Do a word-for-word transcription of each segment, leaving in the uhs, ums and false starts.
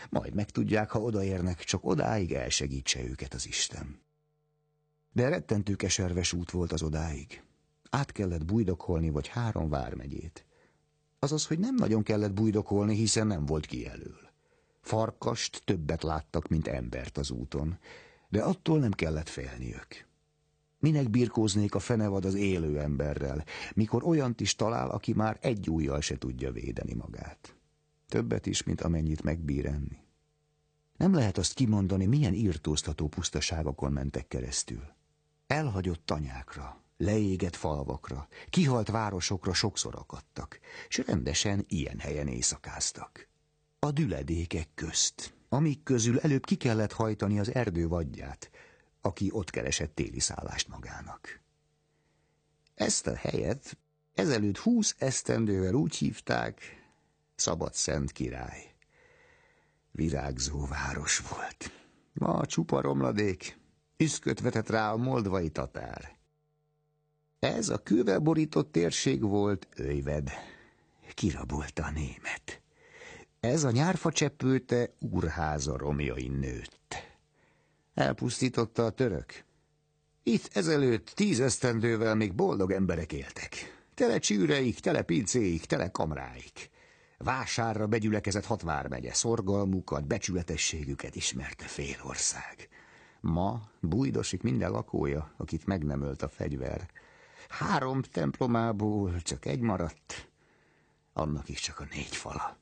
Majd megtudják, ha odaérnek, csak odáig elsegítse őket az Isten. De rettentő keserves út volt az odáig. Át kellett bujdokolni vagy három vármegyét. Azaz, hogy nem nagyon kellett bujdokolni, hiszen nem volt kijelöl. Farkast többet láttak, mint embert az úton, de attól nem kellett félniük. Minek birkóznék a fenevad az élő emberrel, mikor olyant is talál, aki már egy ujjal se tudja védeni magát. Többet is, mint amennyit megbír enni. Nem lehet azt kimondani, milyen irtóztató pusztaságokon mentek keresztül. Elhagyott tanyákra, leégett falvakra, kihalt városokra sokszor akadtak, és rendesen ilyen helyen éjszakáztak. A düledékek közt, amik közül előbb ki kellett hajtani az erdő vadját, aki ott keresett téli szállást magának. Ezt a helyet ezelőtt húsz esztendővel úgy hívták, Szabadszent király. Virágzó város volt. Ma csupa romladék, üszköt vetett rá a moldvai tatár. Ez a kővel borított térség volt Őjved, kirabolta a német. Ez a nyárfa cseppőte úrháza romjain nőtt. Elpusztította a török. Itt ezelőtt tíz esztendővel még boldog emberek éltek. Tele csűreik, tele pincéik, tele kamráik. Vásárra begyülekezett hat vármegye, szorgalmukat, becsületességüket ismerte fél ország. Ma Bújdosik minden lakója, akit meg nem ölt a fegyver. Három templomából csak egy maradt, annak is csak a négy fala.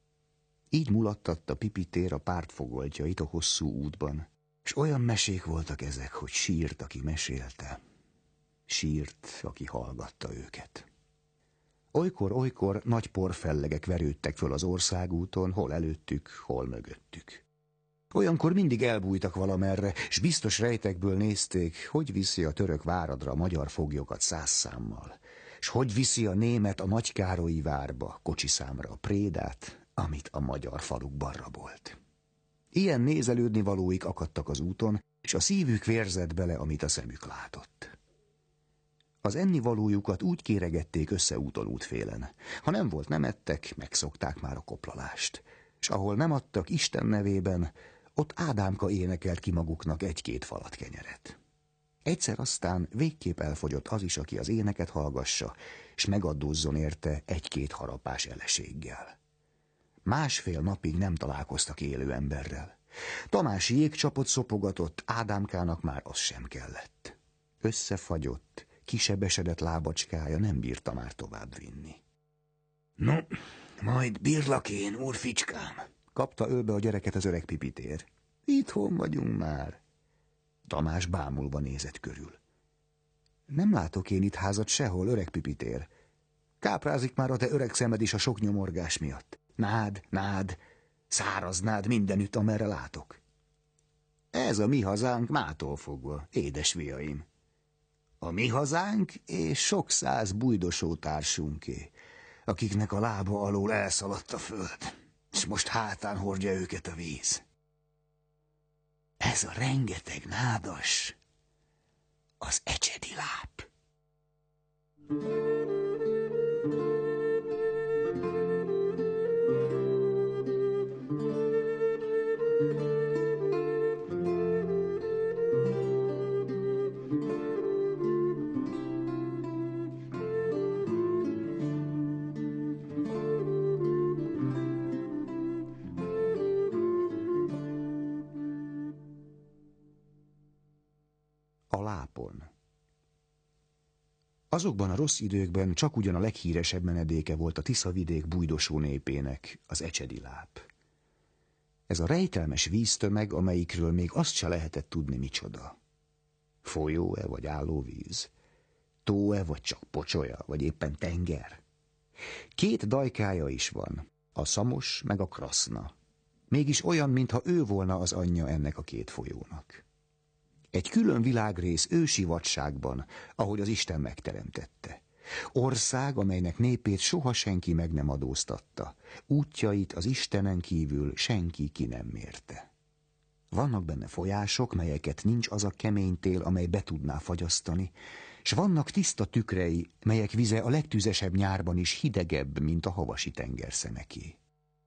Így mulattatta Pipitér a pártfogoltjait a hosszú útban, és olyan mesék voltak ezek, hogy sírt, aki mesélte. Sírt, aki hallgatta őket. Olykor-olykor nagy porfellegek verődtek föl az országúton, hol előttük, hol mögöttük. Olyankor mindig elbújtak valamerre, s biztos rejtekből nézték, hogy viszi a török váradra a magyar foglyokat száz számmal, s hogy viszi a német a Nagykárolyi várba, kocsiszámra a prédát, amit a magyar falukban rabolt. Ilyen nézelődni valóik akadtak az úton, és a szívük vérzett bele, amit a szemük látott. Az ennivalójukat úgy kéregették össze úton útfélen. Ha nem volt, nem ettek, megszokták már a koplalást. És ahol nem adtak Isten nevében, ott Ádámka énekelt ki maguknak egy-két falat kenyeret. Egyszer aztán végképp elfogyott az is, aki az éneket hallgassa, és megaddózzon érte egy-két harapás eleséggel. Másfél napig nem találkoztak élő emberrel. Tamási jégcsapot szopogatott, Ádámkának már az sem kellett. Összefagyott, kisebesedett lábacskája nem bírta már tovább vinni. No, majd bírlak én, úrficskám, kapta ölbe a gyereket az öreg Pipitér. Itthon vagyunk már. Tamás bámulva nézett körül. Nem látok én itt házat sehol, öreg Pipitér. Káprázik már a te öreg szemed is a sok nyomorgás miatt. Nád, nád, száraz nád mindenütt, amerre látok. Ez a mi hazánk mától fogva, édes fiaim. A mi hazánk és sok száz bújdosó társunké, akiknek a lába alól elszaladt a föld, és most hátán hordja őket a víz. Ez a rengeteg nádas, az ecsedi láp. A lápon. Azokban a rossz időkben csak ugyan a leghíresebb menedéke volt a Tiszavidék bújdosó népének, az ecsedi láp. Ez a rejtelmes víztömeg, amelyikről még azt se lehetett tudni micsoda. Folyó-e vagy állóvíz? Tó-e vagy csak pocsolya, vagy éppen tenger? Két dajkája is van, a Szamos meg a Kraszna. Mégis olyan, mintha ő volna az anyja ennek a két folyónak. Egy külön világrész ősi vadságban, ahogy az Isten megteremtette. Ország, amelynek népét soha senki meg nem adóztatta. Útjait az Istenen kívül senki ki nem mérte. Vannak benne folyások, melyeket nincs az a kemény tél, amely be tudná fagyasztani, s vannak tiszta tükrei, melyek vize a legtüzesebb nyárban is hidegebb, mint a havasi tengerszemeké.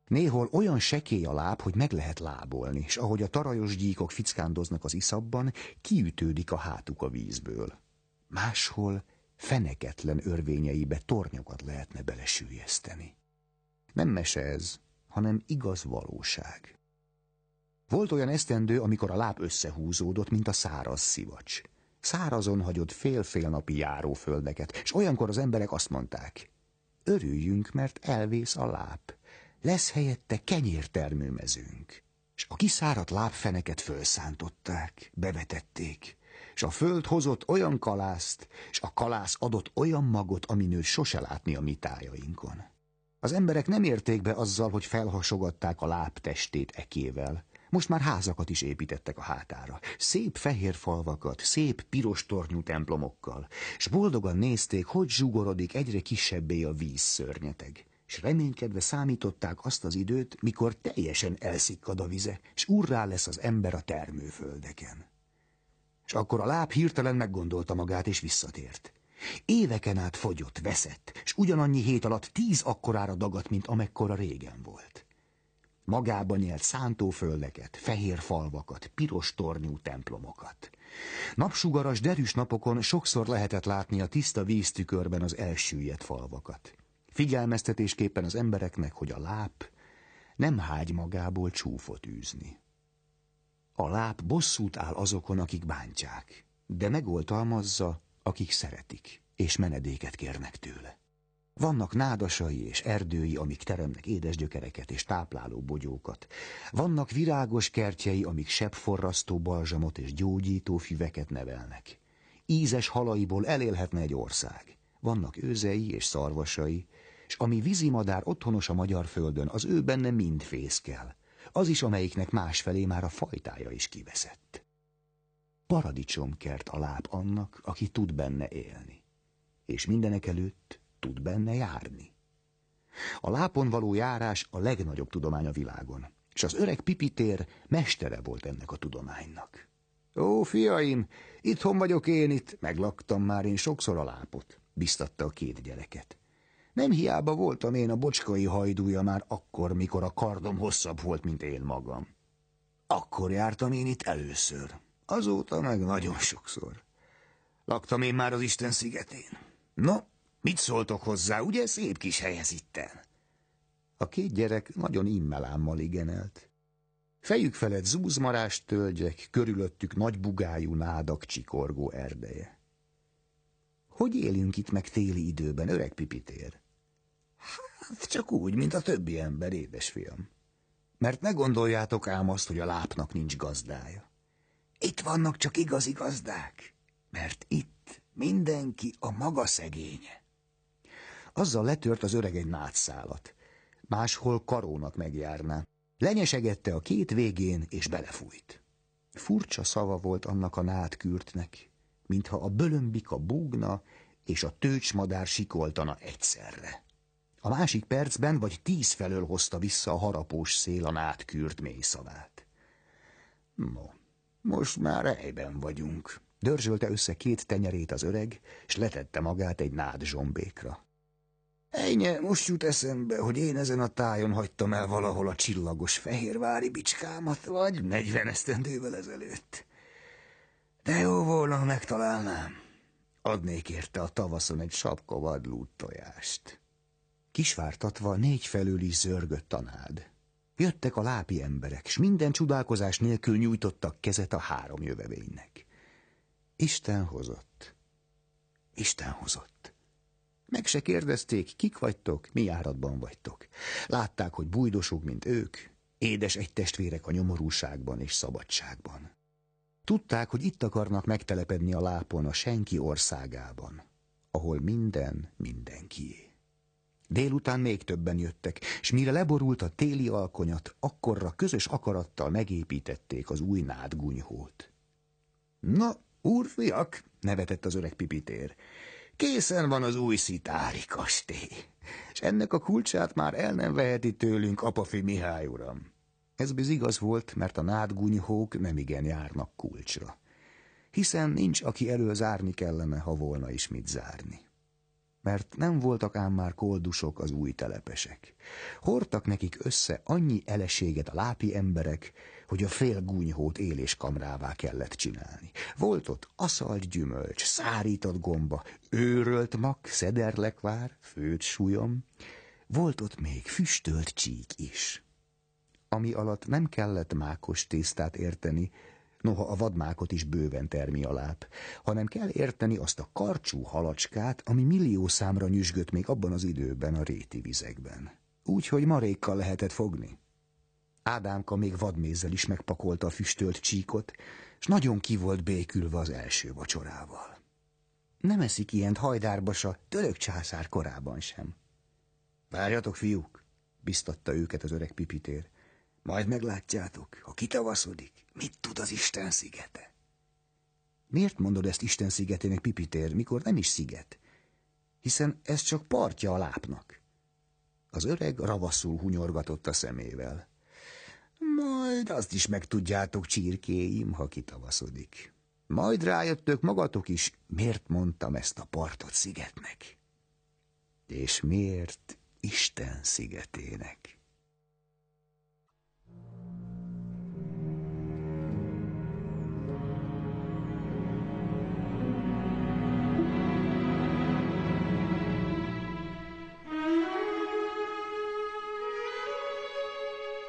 Néhol olyan sekély a láb, hogy meg lehet lábolni, és ahogy a tarajos gyíkok fickándoznak az iszapban, kiütődik a hátuk a vízből. Máshol feneketlen örvényeibe tornyokat lehetne belesüllyeszteni. Nem mese ez, hanem igaz valóság. Volt olyan esztendő, amikor a láb összehúzódott, mint a száraz szivacs. Szárazon hagyott fél-fél napi járóföldeket, és olyankor az emberek azt mondták: örüljünk, mert elvész a láb. Lesz helyette kenyértermőmezőnk. És a kiszáradt lábfeneket fölszántották, bevetették, és a föld hozott olyan kalászt, és a kalász adott olyan magot, aminőt sose látni a mi tájainkon. Az emberek nem érték be azzal, hogy felhasogatták a láb testét ekével. Most már házakat is építettek a hátára. Szép fehér falvakat, szép piros tornyú templomokkal, és boldogan nézték, hogy zsugorodik egyre kisebbé a vízszörnyeteg. És reménykedve számították azt az időt, mikor teljesen elszikkad a vize, és urrá lesz az ember a termőföldeken. És akkor a láb hirtelen meggondolta magát, és visszatért. Éveken át fogyott, veszett, és ugyanannyi hét alatt tíz akkorára dagadt, mint amekkora régen volt. Magában nyelt szántóföldeket, fehér falvakat, piros tornyú templomokat. Napsugaras, derűs napokon sokszor lehetett látni a tiszta víztükörben az elsüllyedt falvakat. Figyelmeztetésképpen az embereknek, hogy a láb nem hágy magából csúfot űzni. A láb bosszút áll azokon, akik bántják, de megoltalmazza, akik szeretik, és menedéket kérnek tőle. Vannak nádasai és erdői, amik teremnek édes gyökereket és tápláló bogyókat. Vannak virágos kertjei, amik sebforrasztó balzsamot és gyógyító füveket nevelnek. Ízes halaiból elélhetne egy ország. Vannak őzei és szarvasai, és ami vízimadár otthonos a magyar földön, az ő benne mind fészkel. Az is, amelyiknek másfelé már a fajtája is kiveszett. Paradicsomkert a láb annak, aki tud benne élni, és mindenekelőtt tud benne járni. A lápon való járás a legnagyobb tudomány a világon, és az öreg Pipitér mestere volt ennek a tudománynak. Ó, fiaim, itthon vagyok én itt, meglaktam már én sokszor a lápot, biztatta a két gyereket. Nem hiába voltam én a bocskai hajdúja már akkor, mikor a kardom hosszabb volt, mint én magam. Akkor jártam én itt először, azóta meg nagyon sokszor. Laktam én már az Isten szigetén. No, mit szóltok hozzá, ugye szép kis hely ez itten? A két gyerek nagyon immelámmal igenelt. Fejük felett zúzmarás tölgyek, körülöttük nagy bugájú nádak csikorgó erdeje. Hogy élünk itt meg téli időben, öreg Pipitér? Hát csak úgy, mint a többi ember, édesfiam. Mert ne gondoljátok ám azt, hogy a lápnak nincs gazdája. Itt vannak csak igazi gazdák, mert itt mindenki a maga szegénye. Azzal letört az öreg egy nádszálat. Máshol karónak megjárná. Lenyesegette a két végén, és belefújt. Furcsa szava volt annak a nádkürtnek, mintha a bölömbika búgna, és a tőcsmadár sikoltana egyszerre. A másik percben vagy tíz felől hozta vissza a harapós szél a nádkürt mély szavát. No, most már helyben vagyunk. Dörzsölte össze két tenyerét az öreg, és letette magát egy nád zsombékra. Ejnye, most jut eszembe, hogy én ezen a tájon hagytam el valahol a csillagos fehérvári bicskámat, vagy negyven esztendővel ezelőtt. De jó volna, ha megtalálnám. Adnék érte a tavaszon egy sapka vadlút tojást. Kisvártatva négy felől is zörgött a nád. Jöttek a lápi emberek, s minden csodálkozás nélkül nyújtottak kezet a három jövevénynek. Isten hozott. Isten hozott. Meg se kérdezték, kik vagytok, mi járatban vagytok. Látták, hogy bújdosok, mint ők, édes egy testvérek a nyomorúságban és szabadságban. Tudták, hogy itt akarnak megtelepedni a lápon, a senki országában, ahol minden mindenkié. Délután még többen jöttek, s mire leborult a téli alkonyat, akkorra közös akarattal megépítették az új nádgunyhót. Na, úrfiak, nevetett az öreg Pipitér, készen van az új szitári kastély, és ennek a kulcsát már el nem veheti tőlünk apafi Mihály uram. Ez biz igaz volt, mert a nádgunyhók nemigen járnak kulcsra, hiszen nincs, aki elől zárni kellene, ha volna is mit zárni. mert nem voltak ám már koldusok az új telepesek. Hordtak nekik össze annyi eleséget a lápi emberek, hogy a fél gúnyhót éléskamrává kellett csinálni. Volt ott aszalt gyümölcs, szárított gomba, őrölt mak, szederlekvár, főtt súlyom. Volt ott még füstölt csík is, ami alatt nem kellett mákos tésztát érteni, noha a vadmákot is bőven termi a láp, hanem kell érteni azt a karcsú halacskát, ami millió számra nyüzsgött még abban az időben a réti vizekben. Úgyhogy marékkal lehetett fogni. Ádámka még vadmézzel is megpakolta a füstölt csíkot, s nagyon ki volt békülve az első vacsorával. Nem eszik ilyent Hajdárba s a török császár korában sem. Várjatok, fiúk, biztatta őket az öreg Pipitér. Majd meglátjátok, ha kitavaszodik, mit tud az Isten szigete. Miért mondod ezt Isten szigetének, Pipitér, mikor nem is sziget? Hiszen ez csak partja a lápnak. Az öreg ravaszul hunyorgatott a szemével. Majd azt is megtudjátok, csirkéim, ha kitavaszodik. Majd rájöttök magatok is, miért mondtam ezt a partot szigetnek. És miért Isten szigetének.